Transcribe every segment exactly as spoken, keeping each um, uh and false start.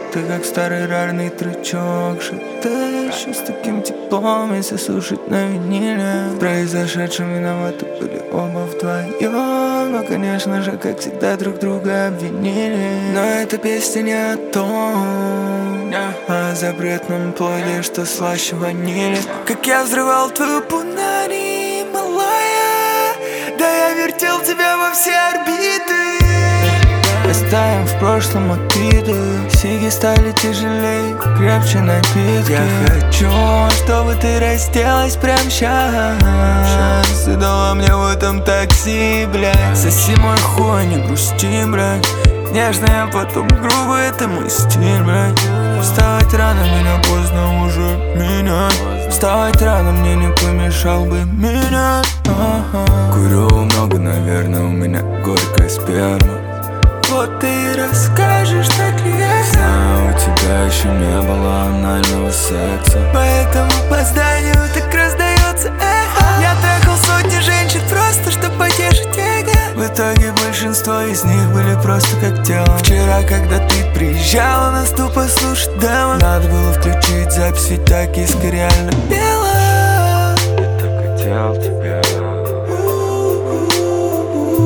Ты как старый рарный трючок, шатаешь с таким теплом, если слушать на виниле. В произошедшем виноваты были оба вдвоем, но, конечно же, как всегда, друг друга обвинили. Но эта песня не о том, а о запретном плоде, что слаще ванили. Как я взрывал твою пунари, малая, да я вертел тебя во все орбиты. Оставим в прошлом обиды, сиги стали тяжелей, крепче напитки. Я хочу, чтобы ты разделась прямо сейчас и дала мне в этом такси, блядь. Соси мой хуй, не грусти, блядь. Нежно, а потом грубо, это мой стиль, блядь. Вставать рано, меня поздно уже менять. Вставать рано мне не помешал бы меня. Курю много, наверное, у меня горькая сперма. Вот ты и расскажешь, так ли я знаю, у тебя еще не было анального секса, поэтому по зданию так раздается эхо. Я трахал сотни женщин просто, чтобы потешить эго. В итоге большинство из них были просто как тело. Вчера, когда ты приезжала на стул послушать демо, надо было включить запись, ведь так киска реально пела. Я так хотел тебя.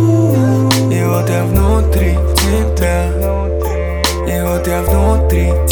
И вот я внутри тебя, и вот я внутри